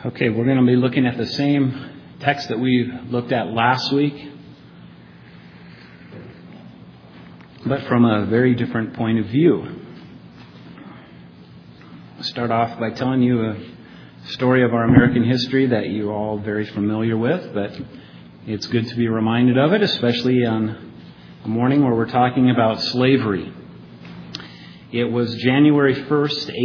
Okay, we're going to be looking at the same text that we looked at last week, but from a very different point of view. I'll start off by telling you a story of our American history that you're all very familiar with, but it's good to be reminded of it, especially on a morning where we're talking about slavery. It was January 1st,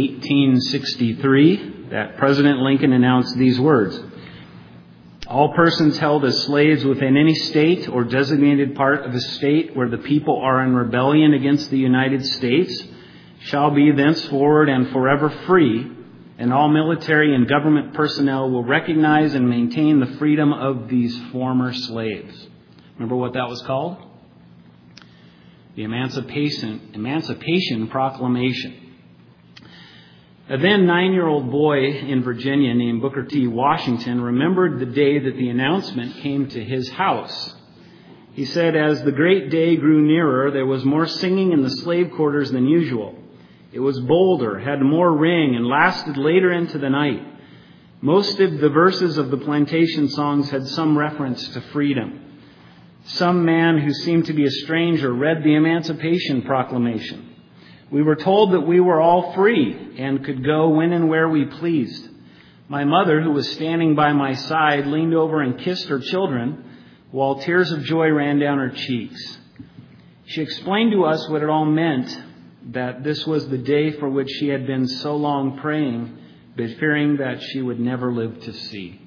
1863, that President Lincoln announced these words: "All persons held as slaves within any state or designated part of a state where the people are in rebellion against the United States shall be thenceforward and forever free, and all military and government personnel will recognize and maintain the freedom of these former slaves." Remember what that was called? The Emancipation Proclamation. A then 9-year-old boy in Virginia named Booker T. Washington remembered the day that the announcement came to his house. He said, "As the great day grew nearer, there was more singing in the slave quarters than usual. It was bolder, had more ring, and lasted later into the night. Most of the verses of the plantation songs had some reference to freedom. Some man who seemed to be a stranger read the Emancipation Proclamation. We were told that we were all free and could go when and where we pleased. My mother, who was standing by my side, leaned over and kissed her children while tears of joy ran down her cheeks. She explained to us what it all meant, that this was the day for which she had been so long praying, but fearing that she would never live to see."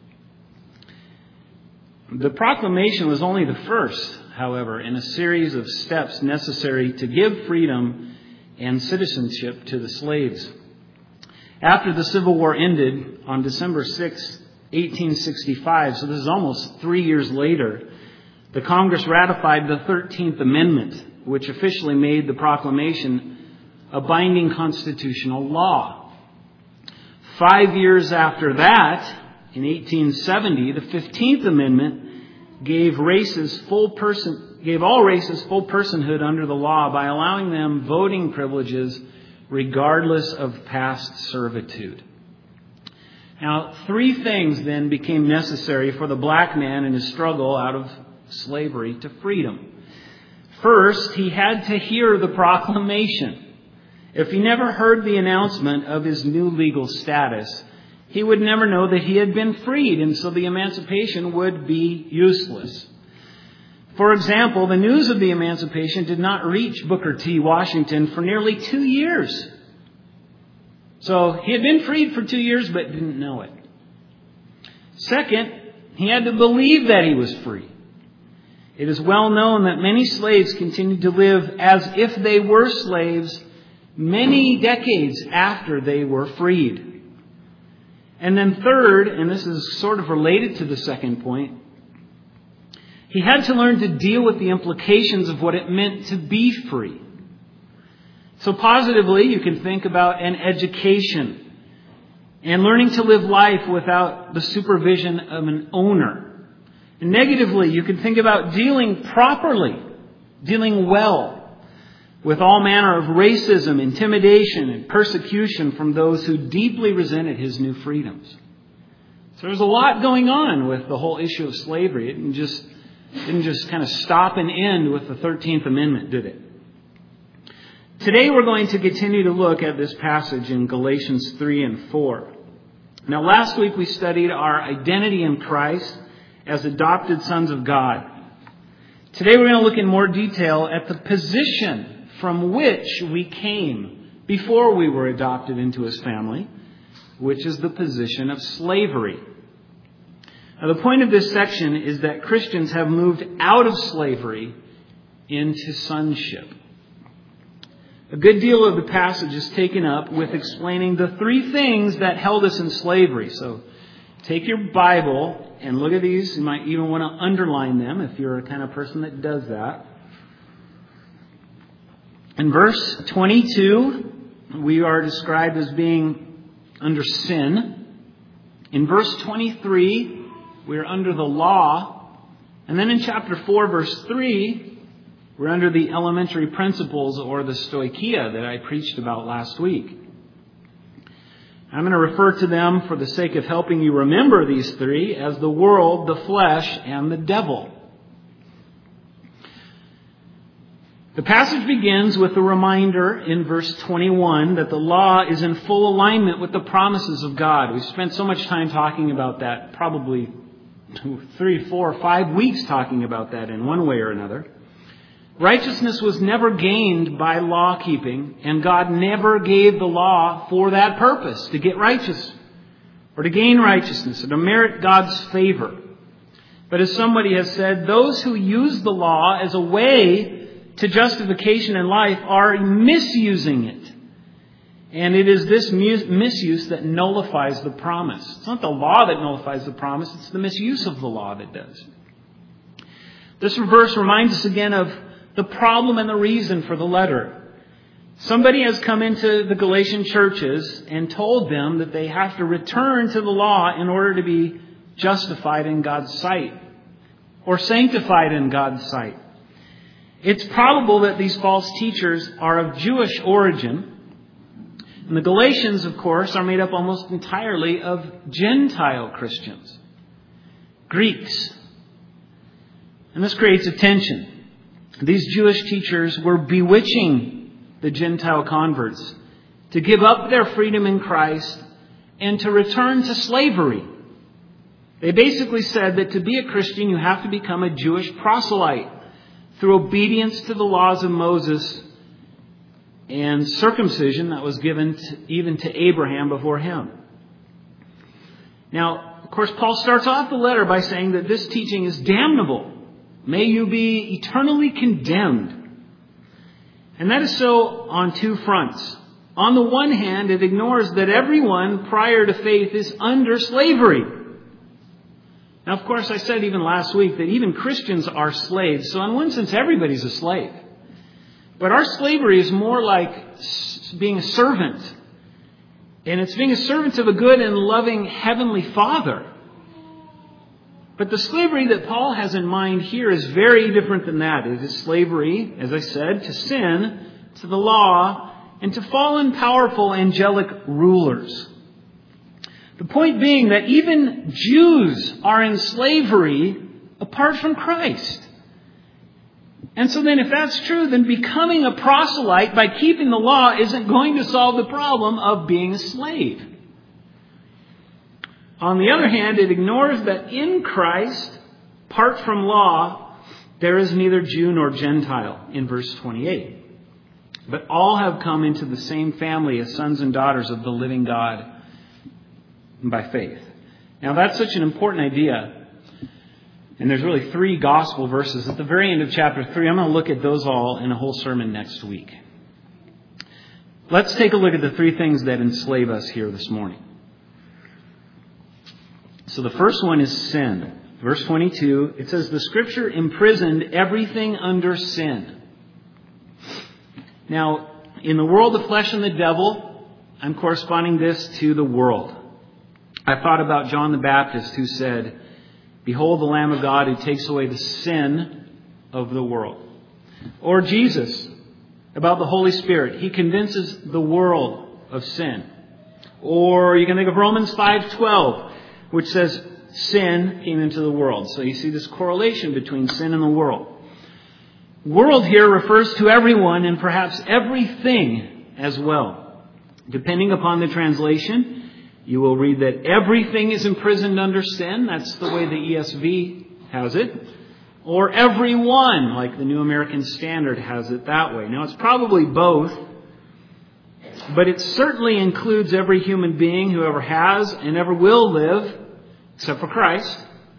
The proclamation was only the first, however, in a series of steps necessary to give freedom and citizenship to the slaves. After the Civil War ended on December 6, 1865, so this is almost 3 years later, the Congress ratified the 13th Amendment, which officially made the proclamation a binding constitutional law. 5 years after that, in 1870, the 15th Amendment gave all races full personhood under the law by allowing them voting privileges regardless of past servitude. Now, 3 things then became necessary for the black man in his struggle out of slavery to freedom. First, he had to hear the proclamation. If he never heard the announcement of his new legal status, he would never know that he had been freed, and so the emancipation would be useless. For example, the news of the emancipation did not reach Booker T. Washington for nearly 2 years. So he had been freed for 2 years but didn't know it. Second, he had to believe that he was free. It is well known that many slaves continued to live as if they were slaves many decades after they were freed. And then third, and this is sort of related to the second point, he had to learn to deal with the implications of what it meant to be free. So positively, you can think about an education and learning to live life without the supervision of an owner. And negatively, you can think about dealing properly, dealing well with all manner of racism, intimidation, and persecution from those who deeply resented his new freedoms. So there's a lot going on with the whole issue of slavery. It didn't just kind of stop and end with the 13th Amendment, did it? Today we're going to continue to look at this passage in Galatians 3 and 4. Now, last week we studied our identity in Christ as adopted sons of God. Today we're going to look in more detail at the position from which we came before we were adopted into his family, which is the position of slavery. Now, the point of this section is that Christians have moved out of slavery into sonship. A good deal of the passage is taken up with explaining the 3 things that held us in slavery. So take your Bible and look at these. You might even want to underline them if you're a kind of person that does that. In verse 22, we are described as being under sin. In verse 23, we are under the law. And then in chapter 4, verse 3, we're under the elementary principles or the stoicheia that I preached about last week. I'm going to refer to them, for the sake of helping you remember these three, as the world, the flesh, and the devil. The passage begins with a reminder in verse 21 that the law is in full alignment with the promises of God. We've spent so much time talking about that, probably 3, 4, 5 weeks talking about that in one way or another. Righteousness was never gained by law keeping, and God never gave the law for that purpose, to get righteous, or to gain righteousness, or to merit God's favor. But as somebody has said, those who use the law as a way to justification in life are misusing it. And it is this misuse that nullifies the promise. It's not the law that nullifies the promise, it's the misuse of the law that does. This verse reminds us again of the problem and the reason for the letter. Somebody has come into the Galatian churches and told them that they have to return to the law in order to be justified in God's sight, or sanctified in God's sight. It's probable that these false teachers are of Jewish origin. And the Galatians, of course, are made up almost entirely of Gentile Christians, Greeks. And this creates a tension. These Jewish teachers were bewitching the Gentile converts to give up their freedom in Christ and to return to slavery. They basically said that to be a Christian, you have to become a Jewish proselyte through obedience to the laws of Moses and circumcision that was given even to Abraham before him. Now, of course, Paul starts off the letter by saying that this teaching is damnable. May you be eternally condemned. And that is so on two fronts. On the one hand, it ignores that everyone prior to faith is under slavery. Now, of course, I said even last week that even Christians are slaves. So in one sense, everybody's a slave. But our slavery is more like being a servant. And it's being a servant of a good and loving Heavenly Father. But the slavery that Paul has in mind here is very different than that. It is slavery, as I said, to sin, to the law, and to fallen, powerful, angelic rulers. The point being that even Jews are in slavery apart from Christ. And so then if that's true, then becoming a proselyte by keeping the law isn't going to solve the problem of being a slave. On the other hand, it ignores that in Christ, apart from law, there is neither Jew nor Gentile in verse 28. But all have come into the same family as sons and daughters of the living God by faith. Now that's such an important idea. And there's really 3 gospel verses at the very end of chapter 3. I'm going to look at those all in a whole sermon next week. Let's take a look at the 3 things that enslave us here this morning. So the first one is sin. Verse 22, it says, the Scripture imprisoned everything under sin. Now, in the world, the flesh, and the devil, I'm corresponding this to the world. I thought about John the Baptist, who said, behold the Lamb of God who takes away the sin of the world. Or Jesus, about the Holy Spirit. He convinces the world of sin. Or you can think of Romans 5:12. Which says sin came into the world. So you see this correlation between sin and the world. World here refers to everyone and perhaps everything as well. Depending upon the translation, you will read that everything is imprisoned under sin. That's the way the ESV has it. Or everyone, like the New American Standard has it that way. Now it's probably both. But it certainly includes every human being who ever has and ever will live, except for Christ.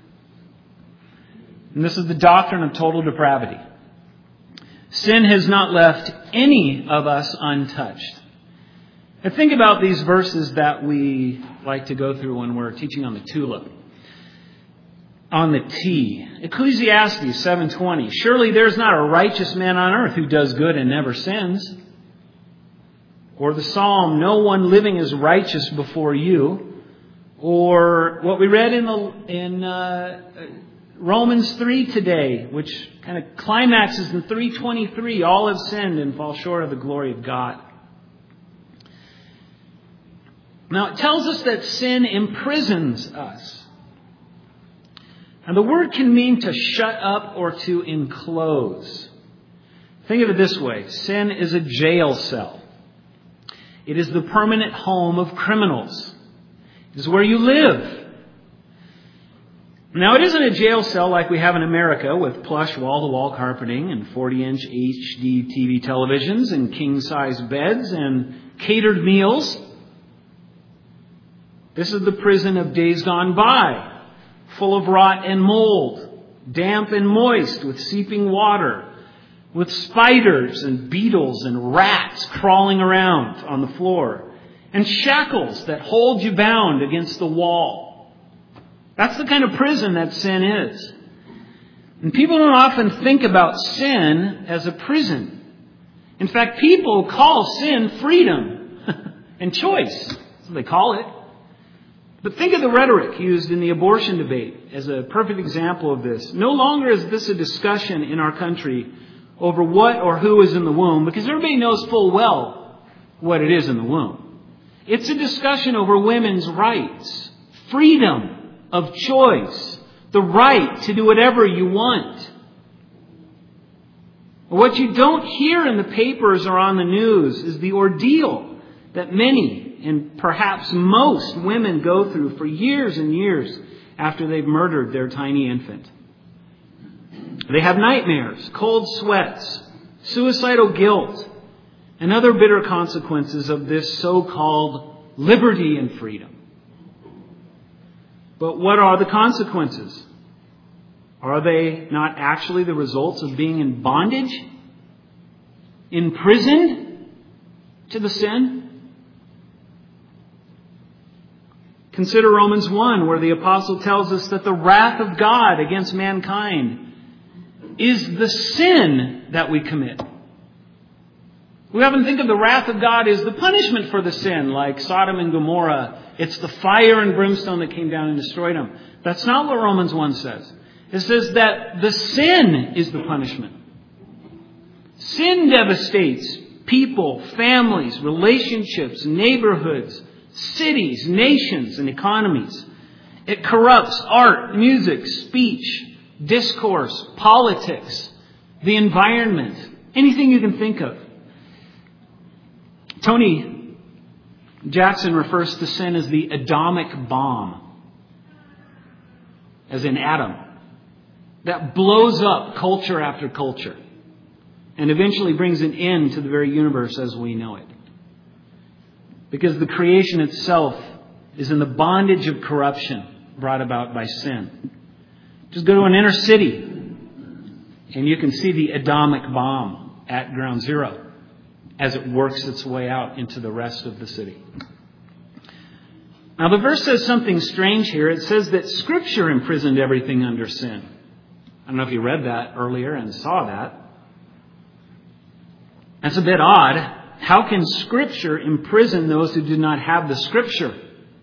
And this is the doctrine of total depravity. Sin has not left any of us untouched. Now think about these verses that we like to go through when we're teaching on the tulip. On the T. Ecclesiastes 7:20. Surely there's not a righteous man on earth who does good and never sins. Or the Psalm, no one living is righteous before you. Or what we read in Romans 3 today, which kind of climaxes in 3:23, all have sinned and fall short of the glory of God. Now, it tells us that sin imprisons us. And the word can mean to shut up or to enclose. Think of it this way. Sin is a jail cell. It is the permanent home of criminals. It is where you live. Now, it isn't a jail cell like we have in America with plush wall-to-wall carpeting and 40-inch HD TV televisions and king-size beds and catered meals. This is the prison of days gone by, full of rot and mold, damp and moist with seeping water, with spiders and beetles and rats crawling around on the floor, and shackles that hold you bound against the wall. That's the kind of prison that sin is. And people don't often think about sin as a prison. In fact, people call sin freedom and choice. That's what they call it. But think of the rhetoric used in the abortion debate as a perfect example of this. No longer is this a discussion in our country over what or who is in the womb, because everybody knows full well what it is in the womb. It's a discussion over women's rights, freedom of choice, the right to do whatever you want. What you don't hear in the papers or on the news is the ordeal that many and perhaps most women go through for years and years after they've murdered their tiny infant. They have nightmares, cold sweats, suicidal guilt, and other bitter consequences of this so-called liberty and freedom. But what are the consequences? Are they not actually the results of being in bondage? Imprisoned to the sin? Consider Romans 1, where the apostle tells us that the wrath of God against mankind is the sin that we commit. We often think of the wrath of God as the punishment for the sin, like Sodom and Gomorrah. It's the fire and brimstone that came down and destroyed them. That's not what Romans 1 says. It says that the sin is the punishment. Sin devastates people, families, relationships, neighborhoods, cities, nations, and economies. It corrupts art, music, speech, discourse, politics, the environment, anything you can think of. Tony Jackson refers to sin as the atomic bomb, as in atom, that blows up culture after culture and eventually brings an end to the very universe as we know it. Because the creation itself is in the bondage of corruption brought about by sin. Just go to an inner city and you can see the atomic bomb at ground zero as it works its way out into the rest of the city. Now the verse says something strange here. It says that Scripture imprisoned everything under sin. I don't know if you read that earlier and saw that. That's a bit odd. How can Scripture imprison those who do not have the Scripture?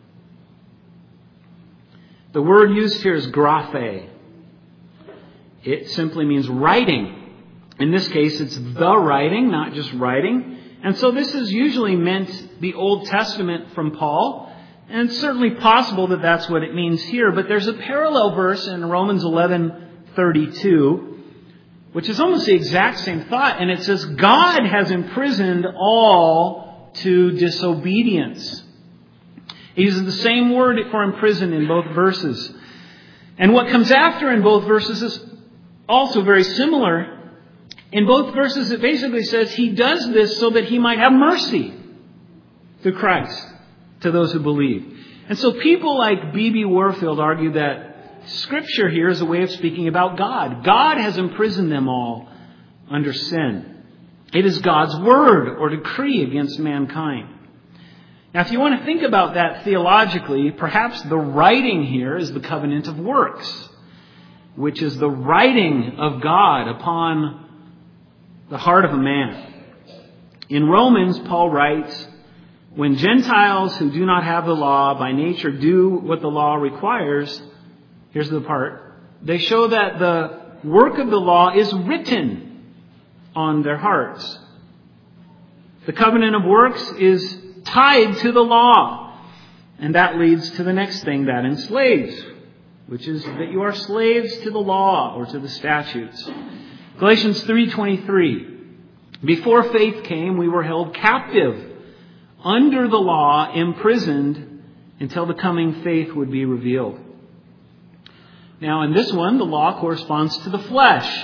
The word used here is graphe. It simply means writing. In this case, it's the writing, not just writing. And so this is usually meant the Old Testament from Paul. And it's certainly possible that that's what it means here. But there's a parallel verse in Romans 11:32, which is almost the exact same thought. And it says, God has imprisoned all to disobedience. He uses the same word for imprison in both verses. And what comes after in both verses is also very similar. In both verses, it basically says he does this so that he might have mercy through Christ to those who believe. And so people like B.B. Warfield argue that Scripture here is a way of speaking about God. God has imprisoned them all under sin. It is God's word or decree against mankind. Now, if you want to think about that theologically, perhaps the writing here is the covenant of works, which is the writing of God upon the heart of a man. In Romans, Paul writes, when Gentiles who do not have the law by nature do what the law requires, here's the part, they show that the work of the law is written on their hearts. The covenant of works is tied to the law. And that leads to the next thing that enslaves, which is that you are slaves to the law or to the statutes. Galatians 3:23. Before faith came, we were held captive under the law, imprisoned until the coming faith would be revealed. Now in this one, the law corresponds to the flesh.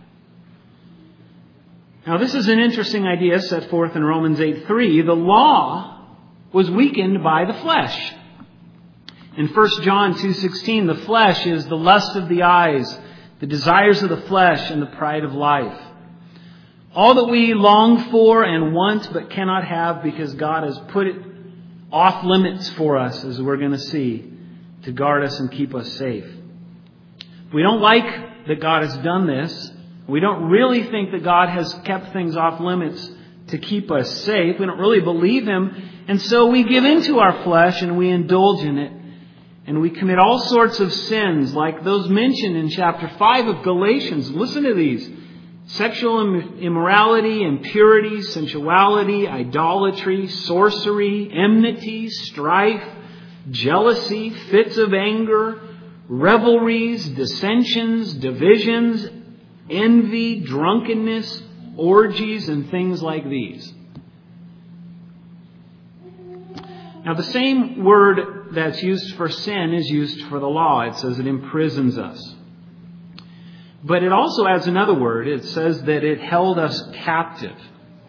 Now this is an interesting idea set forth in Romans 8:3. The law was weakened by the flesh. In 1 John 2:16, the flesh is the lust of the eyes, the desires of the flesh, and the pride of life. All that we long for and want but cannot have because God has put it off limits for us, as we're going to see, to guard us and keep us safe. We don't like that God has done this. We don't really think that God has kept things off limits to keep us safe. We don't really believe Him. And so we give into our flesh and we indulge in it. And we commit all sorts of sins like those mentioned in chapter 5 of Galatians. Listen to these. Sexual immorality, impurity, sensuality, idolatry, sorcery, enmity, strife, jealousy, fits of anger, revelries, dissensions, divisions, envy, drunkenness, orgies, and things like these. Now the same word that's used for sin is used for the law. It says it imprisons us. But it also adds another word. It says that it held us captive.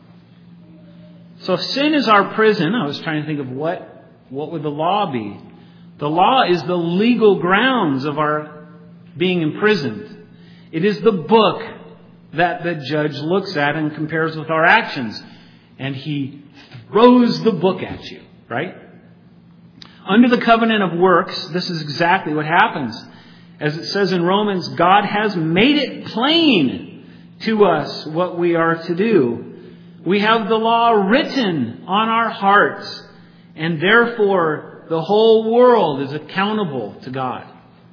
So if sin is our prison, I was trying to think of what would the law be? The law is the legal grounds of our being imprisoned. It is the book that the judge looks at and compares with our actions. And he throws the book at you, right? Under the covenant of works, this is exactly what happens. As it says in Romans, God has made it plain to us what we are to do. We have the law written on our hearts, and therefore the whole world is accountable to God.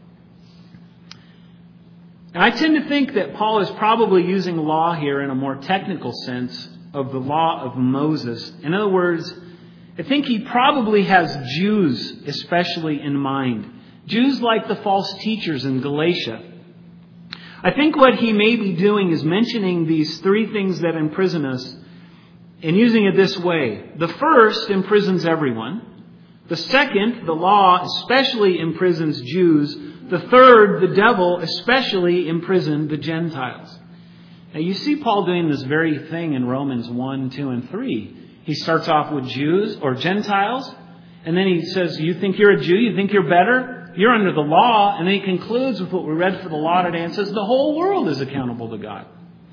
And I tend to think that Paul is probably using law here in a more technical sense of the law of Moses. In other words, I think he probably has Jews especially in mind. Jews like the false teachers in Galatia. I think what he may be doing is mentioning these three things that imprison us and using it this way. The first imprisons everyone. The second, the law, especially imprisons Jews. The third, the devil, especially imprisoned the Gentiles. Now you see Paul doing this very thing in Romans 1, 2, and 3. He starts off with Jews or Gentiles, and then he says, you think you're a Jew? You think you're better? You're under the law. And then he concludes with what we read for the law today and says the whole world is accountable to God.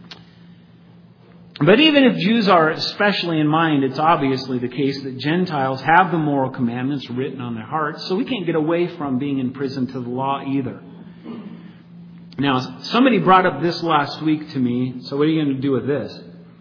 But even if Jews are especially in mind, it's obviously the case that Gentiles have the moral commandments written on their hearts, so we can't get away from being imprisoned to the law either. Now, somebody brought up this last week to me, so what are you going to do with this?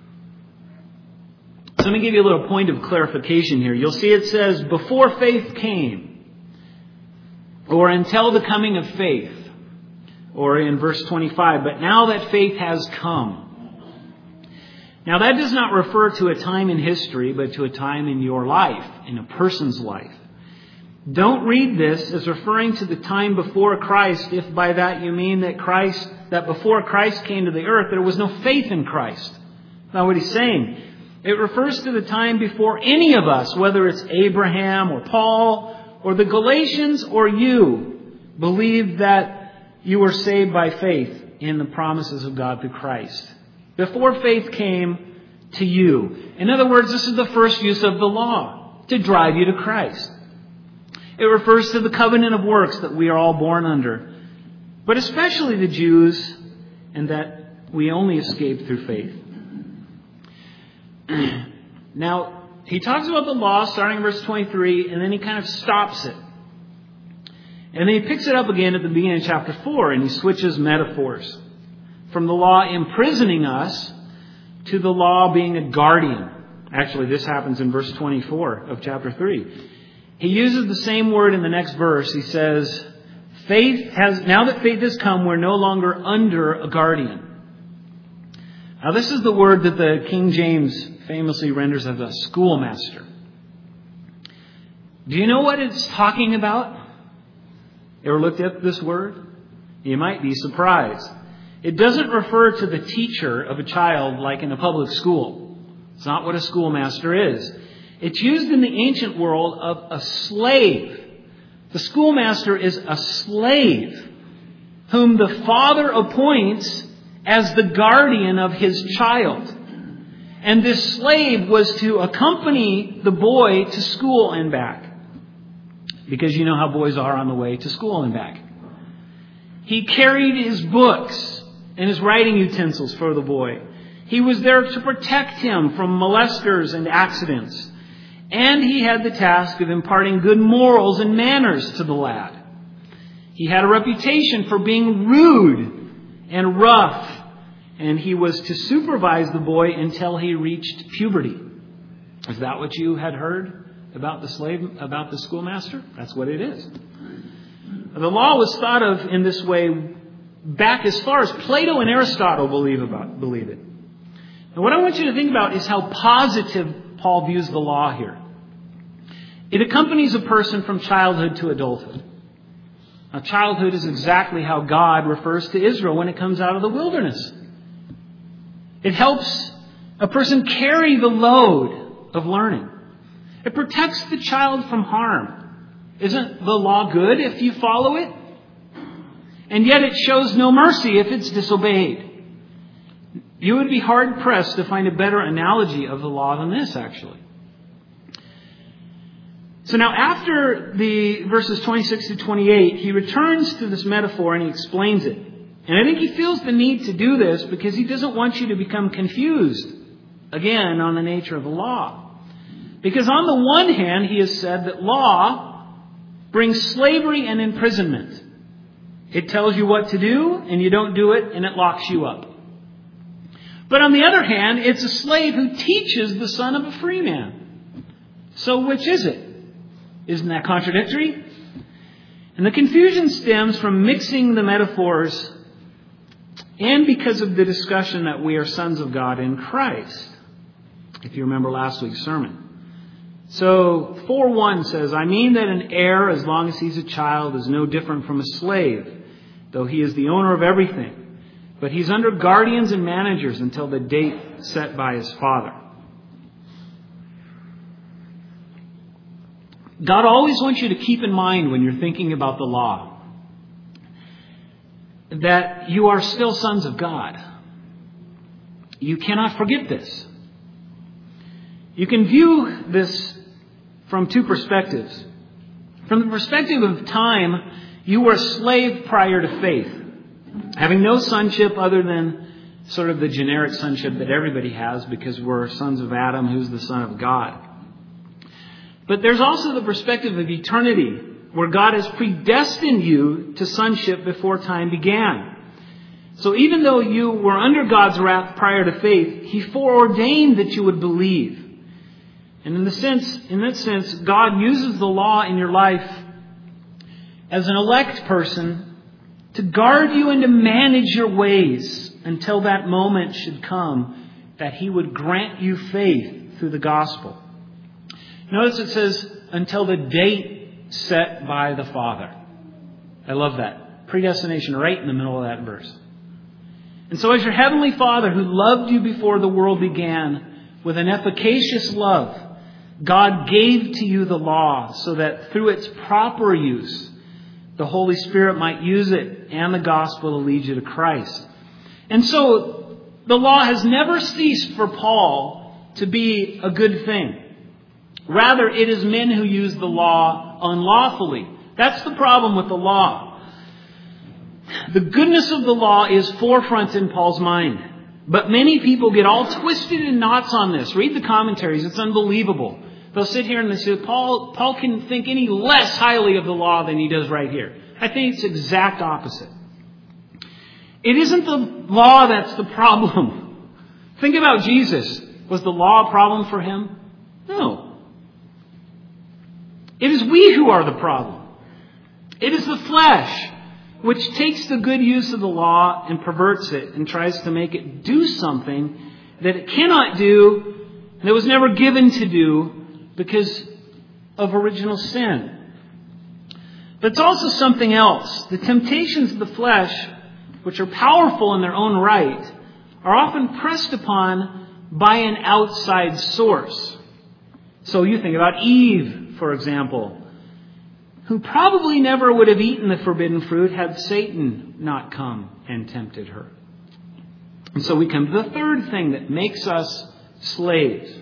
So let me give you a little point of clarification here. You'll see it says, before faith came, or until the coming of faith, or in verse 25, but now that faith has come. Now that does not refer to a time in history, but to a time in your life, in a person's life. Don't read this as referring to the time before Christ, if by that you mean that before Christ came to the earth, there was no faith in Christ. That's not what he's saying. It refers to the time before any of us, whether it's Abraham or Paul or the Galatians or you, believed that you were saved by faith in the promises of God through Christ. Before faith came to you. In other words, this is the first use of the law, to drive you to Christ. It refers to the covenant of works that we are all born under, but especially the Jews, and that we only escape through faith. Now, he talks about the law starting in verse 23, and then he kind of stops it. And then he picks it up again at the beginning of chapter 4, and he switches metaphors from the law imprisoning us to the law being a guardian. Actually, this happens in verse 24 of chapter 3. He uses the same word in the next verse. He says, now that faith has come, we're no longer under a guardian. Now, this is the word that the King James famously renders as a schoolmaster. Do you know what it's talking about? Ever looked at this word? You might be surprised. It doesn't refer to the teacher of a child like in a public school. It's not what a schoolmaster is. It's used in the ancient world of a slave. The schoolmaster is a slave whom the father appoints as the guardian of his child. And this slave was to accompany the boy to school and back. Because you know how boys are on the way to school and back. He carried his books and his writing utensils for the boy. He was there to protect him from molesters and accidents. And he had the task of imparting good morals and manners to the lad. He had a reputation for being rude and rough. And he was to supervise the boy until he reached puberty. Is that what you had heard about the slave, about the schoolmaster? That's what it is. The law was thought of in this way back as far as Plato and Aristotle believe it. And what I want you to think about is how positive Paul views the law here. It accompanies a person from childhood to adulthood. Now, childhood is exactly how God refers to Israel when it comes out of the wilderness. It helps a person carry the load of learning. It protects the child from harm. Isn't the law good if you follow it? And yet it shows no mercy if it's disobeyed. You would be hard-pressed to find a better analogy of the law than this, actually. So now after the verses 26 to 28, he returns to this metaphor and he explains it. And I think he feels the need to do this because he doesn't want you to become confused, again, on the nature of the law. Because on the one hand, he has said that law brings slavery and imprisonment. It tells you what to do, and you don't do it, and it locks you up. But on the other hand, it's a slave who teaches the son of a free man. So which is it? Isn't that contradictory? And the confusion stems from mixing the metaphors and because of the discussion that we are sons of God in Christ. If you remember last week's sermon. So 4:1 says, I mean that an heir, as long as he's a child, is no different from a slave, though he is the owner of everything. But he's under guardians and managers until the date set by his father. God always wants you to keep in mind when you're thinking about the law that you are still sons of God. You cannot forget this. You can view this from two perspectives. From the perspective of time, you were a slave prior to faith, having no sonship other than sort of the generic sonship that everybody has because we're sons of Adam, who's the son of God. But there's also the perspective of eternity, where God has predestined you to sonship before time began. So even though you were under God's wrath prior to faith, He foreordained that you would believe. And in that sense, God uses the law in your life as an elect person to guard you and to manage your ways until that moment should come that He would grant you faith through the gospel. Notice it says, until the date set by the Father. I love that. Predestination right in the middle of that verse. And so as your heavenly Father who loved you before the world began with an efficacious love, God gave to you the law so that through its proper use, the Holy Spirit might use it and the gospel to lead you to Christ. And so the law has never ceased for Paul to be a good thing. Rather, it is men who use the law unlawfully. That's the problem with the law. The goodness of the law is forefront in Paul's mind. But many people get all twisted in knots on this. Read the commentaries. It's unbelievable. They'll sit here and they say, Paul can think any less highly of the law than he does right here. I think it's the exact opposite. It isn't the law that's the problem. Think about Jesus. Was the law a problem for him? No. It is we who are the problem. It is the flesh which takes the good use of the law and perverts it and tries to make it do something that it cannot do, and it was never given to do, because of original sin. But it's also something else. The temptations of the flesh, which are powerful in their own right, are often pressed upon by an outside source. So you think about Eve, for example, who probably never would have eaten the forbidden fruit had Satan not come and tempted her. And so we come to the third thing that makes us slaves.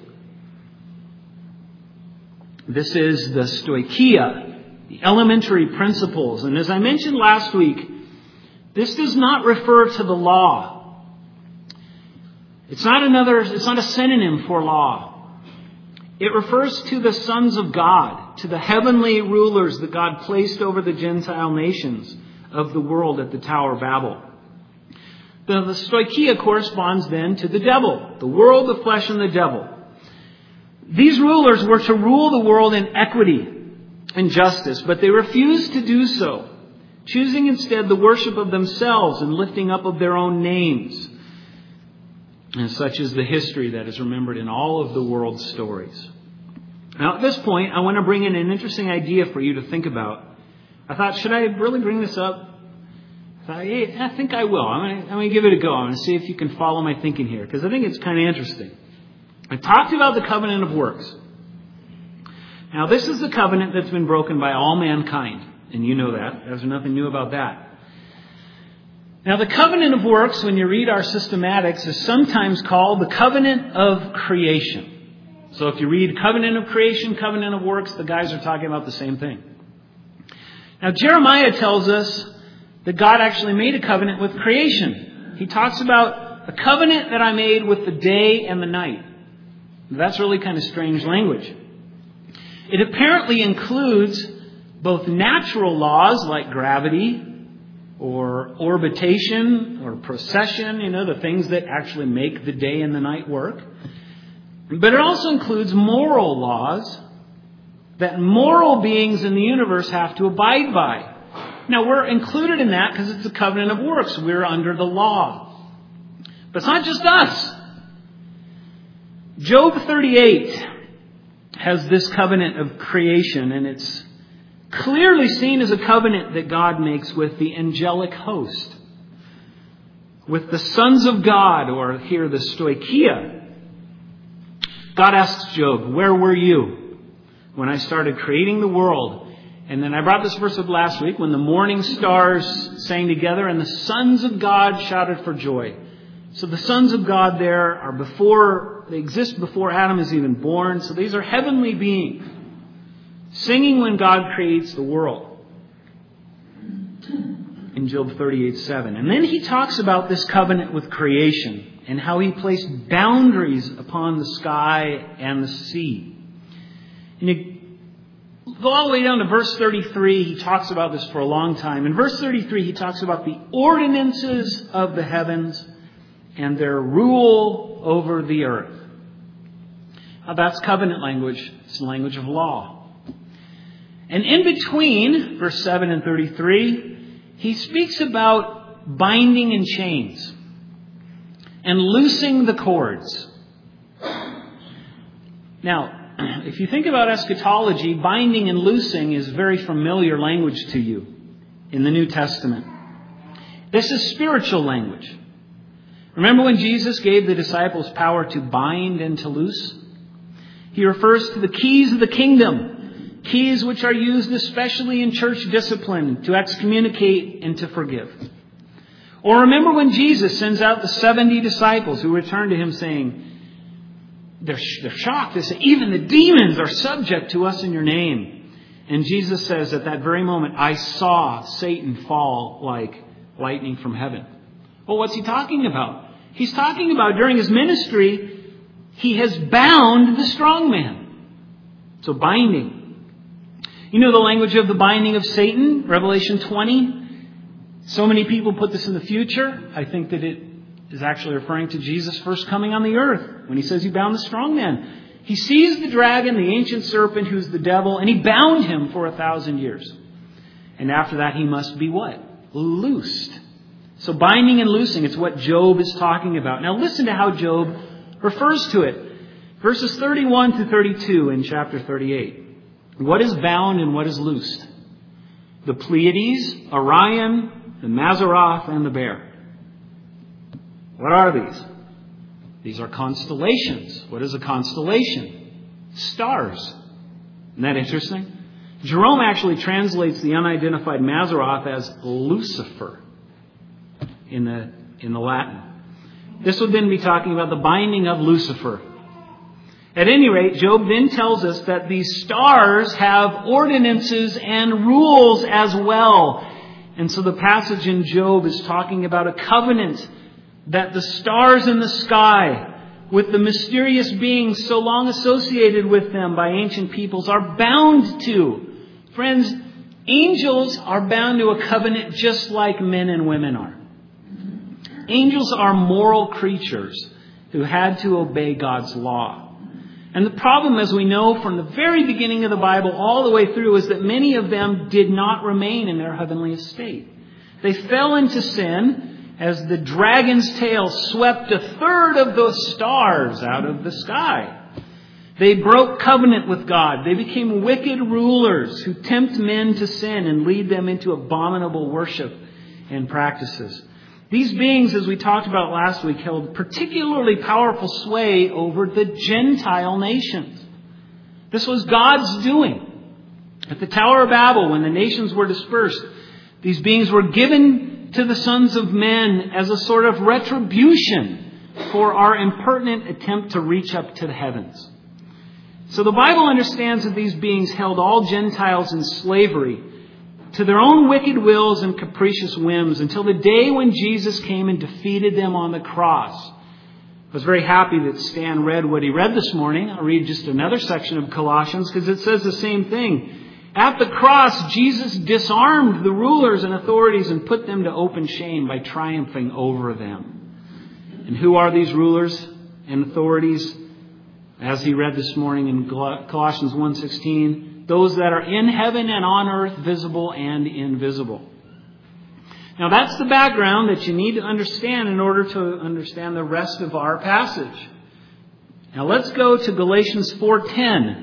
This is the stoicheia, the elementary principles. And as I mentioned last week, this does not refer to the law. It's not a synonym for law. It refers to the sons of God, to the heavenly rulers that God placed over the Gentile nations of the world at the Tower of Babel. The stoicheia corresponds then to the devil, the world, the flesh, and the devil. These rulers were to rule the world in equity and justice, but they refused to do so, choosing instead the worship of themselves and lifting up of their own names. And such is the history that is remembered in all of the world's stories. Now, at this point, I want to bring in an interesting idea for you to think about. I thought, should I really bring this up? I thought, hey, I think I will. I'm going to give it a go. I'm going to see if you can follow my thinking here, because I think it's kind of interesting. I talked about the covenant of works. Now, this is the covenant that's been broken by all mankind, and you know that. There's nothing new about that. Now, the covenant of works, when you read our systematics, is sometimes called the covenant of creation. So if you read covenant of creation, covenant of works, the guys are talking about the same thing. Now, Jeremiah tells us that God actually made a covenant with creation. He talks about a covenant that I made with the day and the night. That's really kind of strange language. It apparently includes both natural laws like gravity, or orbitation, or precession, the things that actually make the day and the night work. But it also includes moral laws that moral beings in the universe have to abide by. Now, we're included in that because it's a covenant of works. We're under the law. But it's not just us. Job 38 has this covenant of creation, and it's clearly seen as a covenant that God makes with the angelic host, with the sons of God, or here the stoicheia. God asks Job, where were you when I started creating the world? And then I brought this verse up last week, when the morning stars sang together and the sons of God shouted for joy. So the sons of God there they exist before Adam is even born. So these are heavenly beings singing when God creates the world. In Job 38:7. And then he talks about this covenant with creation and how he placed boundaries upon the sky and the sea. And you go all the way down to verse 33. He talks about this for a long time. In verse 33, he talks about the ordinances of the heavens and their rule over the earth. Now, that's covenant language. It's the language of law. And in between verse 7 and 33, he speaks about binding in chains and loosing the cords. Now, if you think about eschatology, binding and loosing is very familiar language to you in the New Testament. This is spiritual language. Remember when Jesus gave the disciples power to bind and to loose? He refers to the keys of the kingdom, keys which are used especially in church discipline to excommunicate and to forgive. Or remember when Jesus sends out the 70 disciples who return to him saying, they're shocked. They say, even the demons are subject to us in your name. And Jesus says at that very moment, I saw Satan fall like lightning from heaven. Well, what's he talking about? He's talking about during his ministry, he has bound the strong man. So binding. You know the language of the binding of Satan, Revelation 20? So many people put this in the future. I think that it is actually referring to Jesus' first coming on the earth when he says he bound the strong man. He seized the dragon, the ancient serpent, who's the devil, and he bound him for 1,000 years. And after that, he must be what? Loosed. So binding and loosing, it's what Job is talking about. Now listen to how Job refers to it. Verses 31 to 32 in chapter 38. What is bound and what is loosed? The Pleiades, Orion, the Mazzaroth, and the Bear. What are these? These are constellations. What is a constellation? Stars. Isn't that interesting? Jerome actually translates the unidentified Mazzaroth as Lucifer in the Latin. This would then be talking about the binding of Lucifer. At any rate, Job then tells us that these stars have ordinances and rules as well. And so the passage in Job is talking about a covenant that the stars in the sky, with the mysterious beings so long associated with them by ancient peoples, are bound to. Friends, angels are bound to a covenant just like men and women are. Angels are moral creatures who had to obey God's law. And the problem, as we know from the very beginning of the Bible all the way through, is that many of them did not remain in their heavenly estate. They fell into sin as the dragon's tail swept a third of those stars out of the sky. They broke covenant with God. They became wicked rulers who tempt men to sin and lead them into abominable worship and practices. These beings, as we talked about last week, held particularly powerful sway over the Gentile nations. This was God's doing. At the Tower of Babel, when the nations were dispersed, these beings were given to the sons of men as a sort of retribution for our impertinent attempt to reach up to the heavens. So the Bible understands that these beings held all Gentiles in slavery to their own wicked wills and capricious whims until the day when Jesus came and defeated them on the cross. I was very happy that Stan read what he read this morning. I'll read just another section of Colossians because it says the same thing. At the cross, Jesus disarmed the rulers and authorities and put them to open shame by triumphing over them. And who are these rulers and authorities? As he read this morning in Colossians 1:16, those that are in heaven and on earth, visible and invisible. Now that's the background that you need to understand in order to understand the rest of our passage. Now let's go to Galatians 4:10.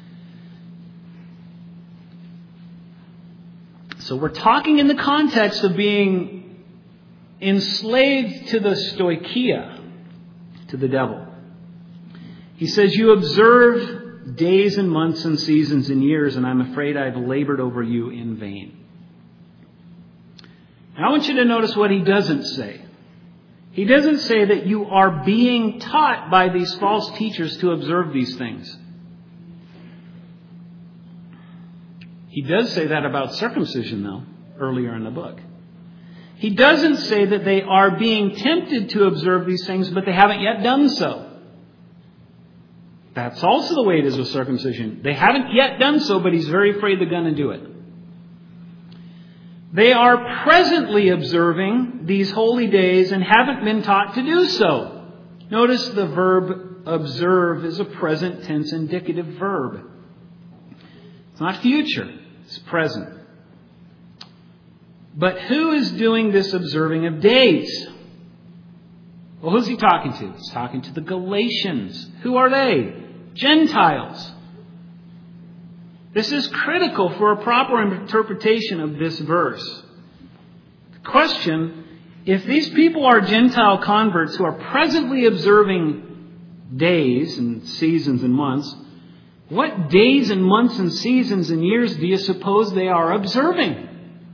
So we're talking in the context of being enslaved to the stoicheia, to the devil. He says, you observe days and months and seasons and years, and I'm afraid I've labored over you in vain. Now I want you to notice what he doesn't say. He doesn't say that you are being taught by these false teachers to observe these things. He does say that about circumcision, though, earlier in the book. He doesn't say that they are being tempted to observe these things, but they haven't yet done so. That's also the way it is with circumcision. They haven't yet done so, but he's very afraid they're going to do it. They are presently observing these holy days and haven't been taught to do so. Notice the verb observe is a present tense indicative verb. It's not future, it's present. But who is doing this observing of days? Well, who's he talking to? He's talking to the Galatians. Who are they? Gentiles. This is critical for a proper interpretation of this verse. The question, if these people are Gentile converts who are presently observing days and seasons and months, what days and months and seasons and years do you suppose they are observing?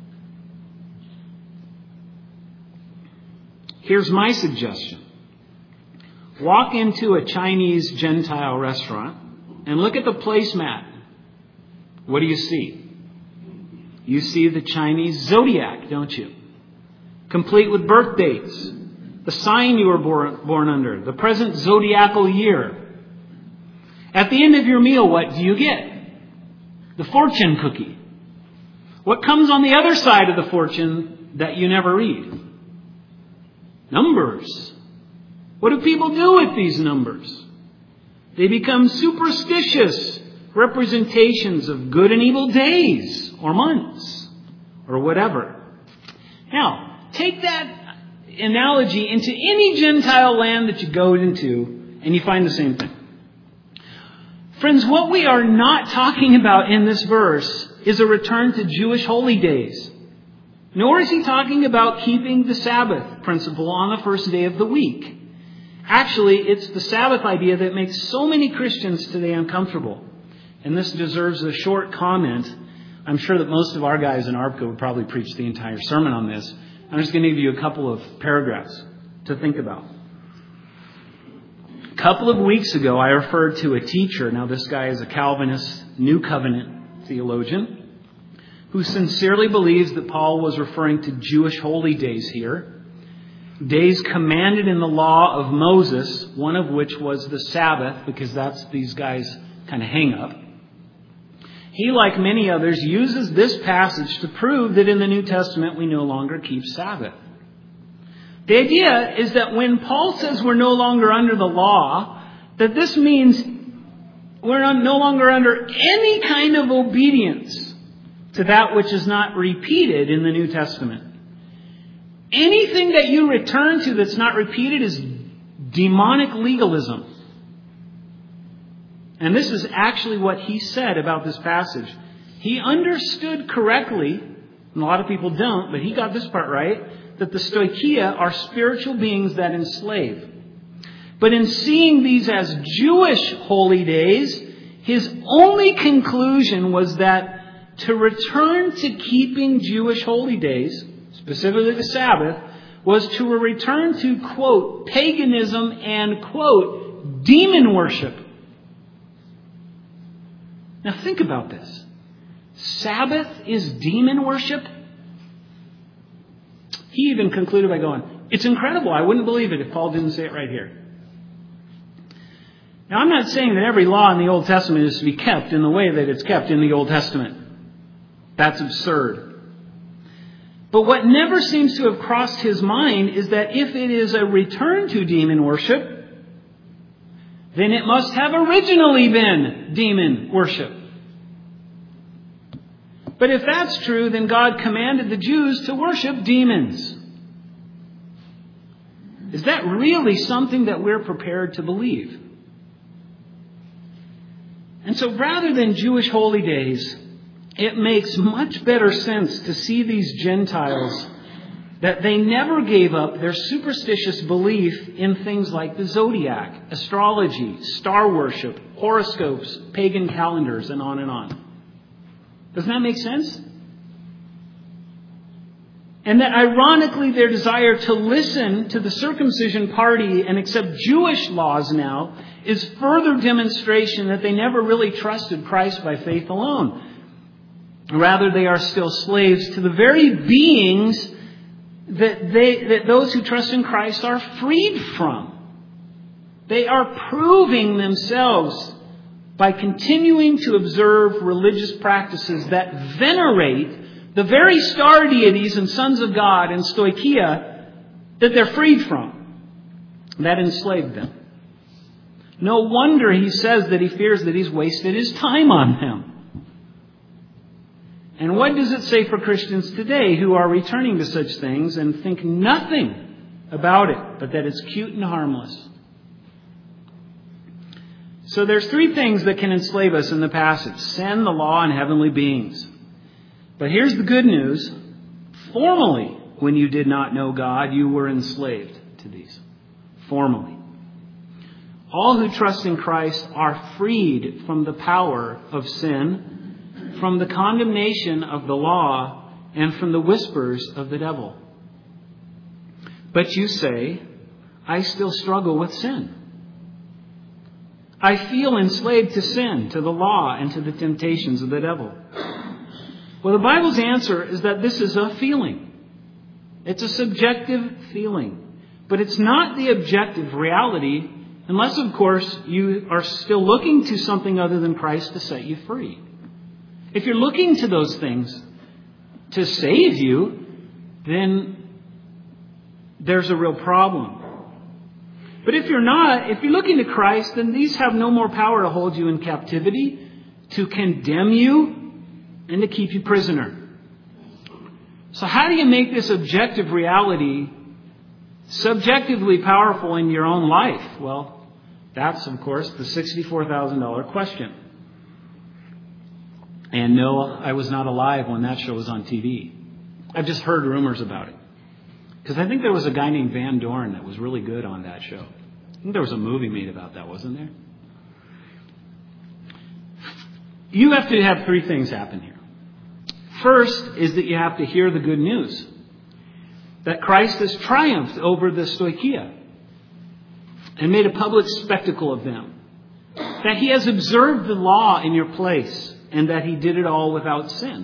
Here's my suggestion. Walk into a Chinese Gentile restaurant and look at the placemat. What do you see? You see the Chinese zodiac, don't you? Complete with birth dates, the sign you were born under, the present zodiacal year. At the end of your meal, what do you get? The fortune cookie. What comes on the other side of the fortune that you never read? Numbers. What do people do with these numbers? They become superstitious representations of good and evil days or months or whatever. Now, take that analogy into any Gentile land that you go into and you find the same thing. Friends, what we are not talking about in this verse is a return to Jewish holy days. Nor is he talking about keeping the Sabbath principle on the first day of the week. Actually, it's the Sabbath idea that makes so many Christians today uncomfortable. And this deserves a short comment. I'm sure that most of our guys in ARPCA would probably preach the entire sermon on this. I'm just going to give you a couple of paragraphs to think about. A couple of weeks ago, I referred to a teacher. Now, this guy is a Calvinist, New Covenant theologian, who sincerely believes that Paul was referring to Jewish holy days here. Days commanded in the law of Moses, one of which was the Sabbath, because that's these guys' kind of hang up. He, like many others, uses this passage to prove that in the New Testament we no longer keep Sabbath. The idea is that when Paul says we're no longer under the law, that this means we're no longer under any kind of obedience to that which is not repeated in the New Testament. Anything that you return to that's not repeated is demonic legalism. And this is actually what he said about this passage. He understood correctly, and a lot of people don't, but he got this part right, that the stoicheia are spiritual beings that enslave. But in seeing these as Jewish holy days, his only conclusion was that to return to keeping Jewish holy days, specifically the Sabbath, was to return to, quote, paganism and, quote, demon worship. Now think about this. Sabbath is demon worship? He even concluded by going, it's incredible. I wouldn't believe it if Paul didn't say it right here. Now, I'm not saying that every law in the Old Testament is to be kept in the way that it's kept in the Old Testament. That's absurd. But what never seems to have crossed his mind is that if it is a return to demon worship, then it must have originally been demon worship. But if that's true, then God commanded the Jews to worship demons. Is that really something that we're prepared to believe? And so rather than Jewish holy days, it makes much better sense to see these Gentiles that they never gave up their superstitious belief in things like the zodiac, astrology, star worship, horoscopes, pagan calendars, and on and on. Doesn't that make sense? And that ironically their desire to listen to the circumcision party and accept Jewish laws now is further demonstration that they never really trusted Christ by faith alone. Rather, they are still slaves to the very beings that those who trust in Christ are freed from. They are proving themselves by continuing to observe religious practices that venerate the very star deities and sons of God and stoicheia that they're freed from, that enslaved them. No wonder he says that he fears that he's wasted his time on them. And what does it say for Christians today who are returning to such things and think nothing about it, but that it's cute and harmless? So there's three things that can enslave us in the passage: sin, the law, and heavenly beings. But here's the good news. Formerly, when you did not know God, you were enslaved to these. Formerly. All who trust in Christ are freed from the power of sin, from the condemnation of the law, and from the whispers of the devil. But you say, I still struggle with sin. I feel enslaved to sin, to the law, and to the temptations of the devil. Well, the Bible's answer is that this is a feeling. It's a subjective feeling. But it's not the objective reality, unless, of course, you are still looking to something other than Christ to set you free. If you're looking to those things to save you, then there's a real problem. But if you're not, if you're looking to Christ, then these have no more power to hold you in captivity, to condemn you, and to keep you prisoner. So how do you make this objective reality subjectively powerful in your own life? Well, That's, of course, the $64,000 question. And no, I was not alive when that show was on TV. I've just heard rumors about it. Because I think there was a guy named Van Dorn that was really good on that show. I think there was a movie made about that, wasn't there? You have to have three things happen here. First is that you have to hear the good news. That Christ has triumphed over the Stoicheia and made a public spectacle of them. That he has observed the law in your place and that he did it all without sin.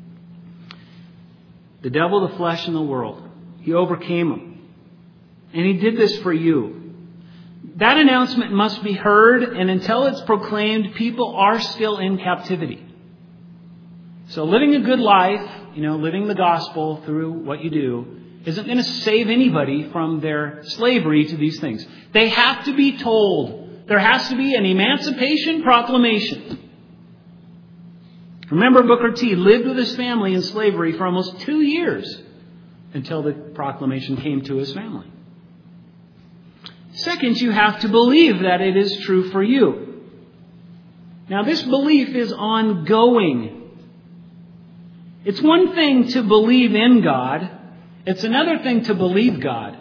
The devil, the flesh, and the world. He overcame them. And he did this for you. That announcement must be heard, and until it's proclaimed, people are still in captivity. So living a good life, living the gospel through what you do, isn't going to save anybody from their slavery to these things. They have to be told. There has to be an emancipation proclamation. Remember, Booker T lived with his family in slavery for almost 2 years until the proclamation came to his family. Second, you have to believe that it is true for you. Now, this belief is ongoing. It's one thing to believe in God. It's another thing to believe God.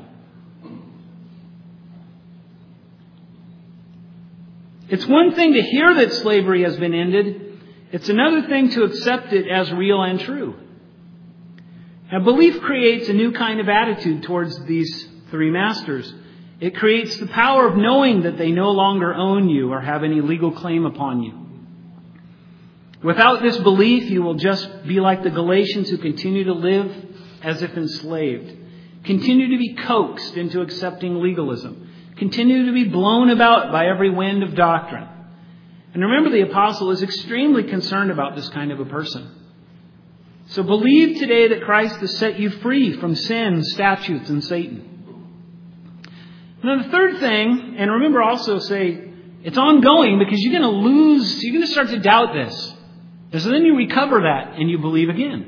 It's one thing to hear that slavery has been ended. It's another thing to accept it as real and true. Now, belief creates a new kind of attitude towards these three masters. It creates the power of knowing that they no longer own you or have any legal claim upon you. Without this belief, you will just be like the Galatians who continue to live as if enslaved, continue to be coaxed into accepting legalism, continue to be blown about by every wind of doctrine. And remember, the apostle is extremely concerned about this kind of a person. So believe today that Christ has set you free from sin, statutes, and Satan. Now the third thing, and remember also say, it's ongoing because you're going to start to doubt this. And so then you recover that and you believe again.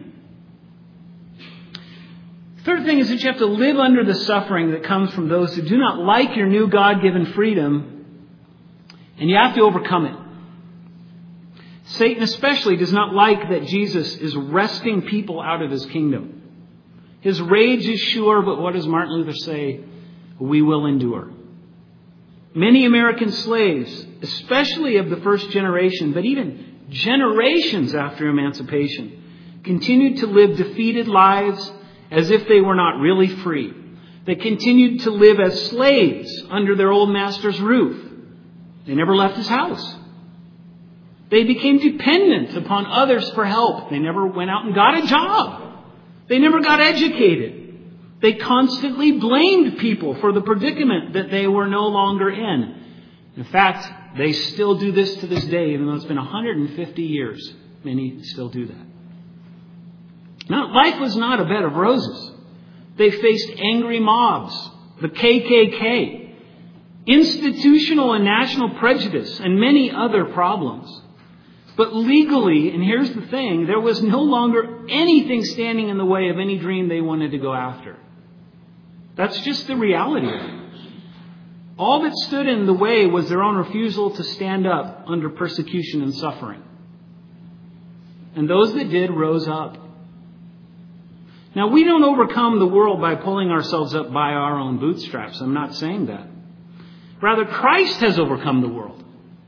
Third thing is that you have to live under the suffering that comes from those who do not like your new God-given freedom, and you have to overcome it. Satan especially does not like that Jesus is wresting people out of his kingdom. His rage is sure, but what does Martin Luther say? We will endure. Many American slaves, especially of the first generation, but even generations after emancipation, continued to live defeated lives as if they were not really free. They continued to live as slaves under their old master's roof. They never left his house. They became dependent upon others for help. They never went out and got a job. They never got educated. They constantly blamed people for the predicament that they were no longer in. In fact, they still do this to this day, even though it's been 150 years. Many still do that. Now, life was not a bed of roses. They faced angry mobs, the KKK, institutional and national prejudice, and many other problems. But legally, and here's the thing, there was no longer anything standing in the way of any dream they wanted to go after. That's just the reality of it. All that stood in the way was their own refusal to stand up under persecution and suffering. And those that did rose up. Now, we don't overcome the world by pulling ourselves up by our own bootstraps. I'm not saying that. Rather, Christ has overcome the world.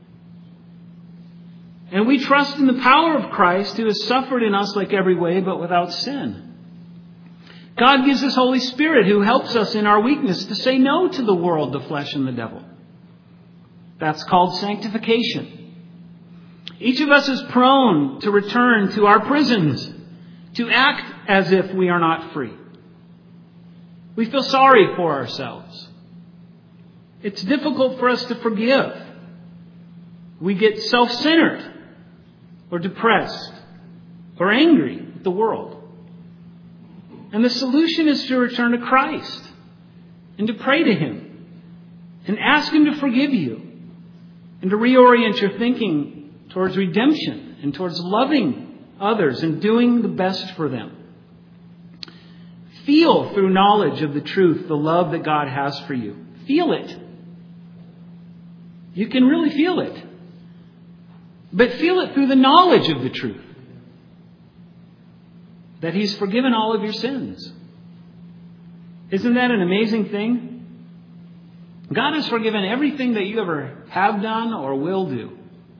And we trust in the power of Christ who has suffered in us like every way, but without sin. God gives us Holy Spirit who helps us in our weakness to say no to the world, the flesh, and the devil. That's called sanctification. Each of us is prone to return to our prisons, to act as if we are not free. We feel sorry for ourselves. It's difficult for us to forgive. We get self-centered or depressed or angry at the world. And the solution is to return to Christ and to pray to Him and ask Him to forgive you and to reorient your thinking towards redemption and towards loving others and doing the best for them. Feel through knowledge of the truth the love that God has for you. Feel it. You can really feel it. But feel it through the knowledge of the truth. That He's forgiven all of your sins. Isn't that an amazing thing? God has forgiven everything that you ever have done or will do.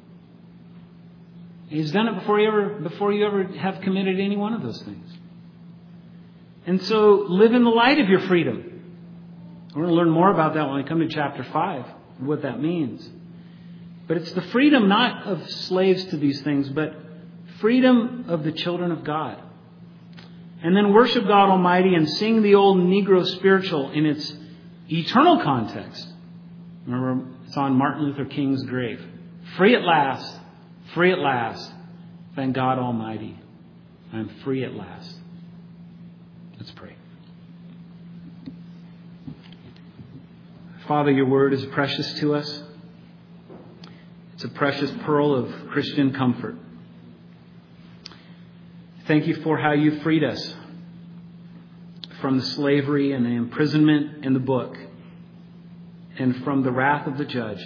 He's done it before you ever have committed any one of those things. And so live in the light of your freedom. We're going to learn more about that when we come to chapter 5, what that means. But it's the freedom not of slaves to these things, but freedom of the children of God. And then worship God Almighty and sing the old Negro spiritual in its eternal context. Remember, it's on Martin Luther King's grave. Free at last, thank God Almighty. I'm free at last. Let's pray. Father, your word is precious to us. It's a precious pearl of Christian comfort. Thank you for how you freed us from the slavery and the imprisonment in the book and from the wrath of the judge.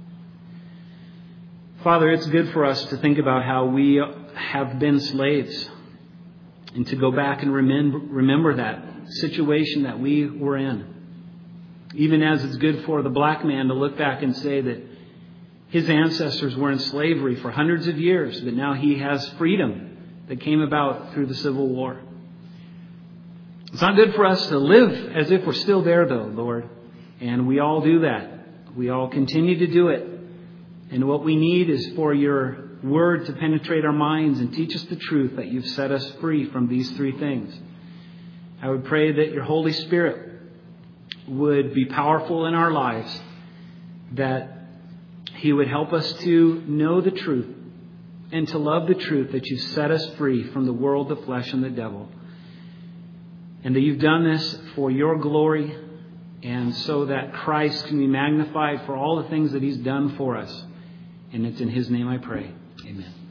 Father, it's good for us to think about how we have been slaves and to go back and remember that situation that we were in. Even as it's good for the black man to look back and say that his ancestors were in slavery for hundreds of years, but now he has freedom that came about through the Civil War. It's not good for us to live as if we're still there, though, Lord. And we all do that. We all continue to do it. And what we need is for your word to penetrate our minds and teach us the truth that you've set us free from these three things. I would pray that your Holy Spirit would be powerful in our lives, that He would help us to know the truth and to love the truth that you've set us free from the world, the flesh, and the devil. And that you've done this for your glory and so that Christ can be magnified for all the things that He's done for us. And it's in His name I pray. Amen.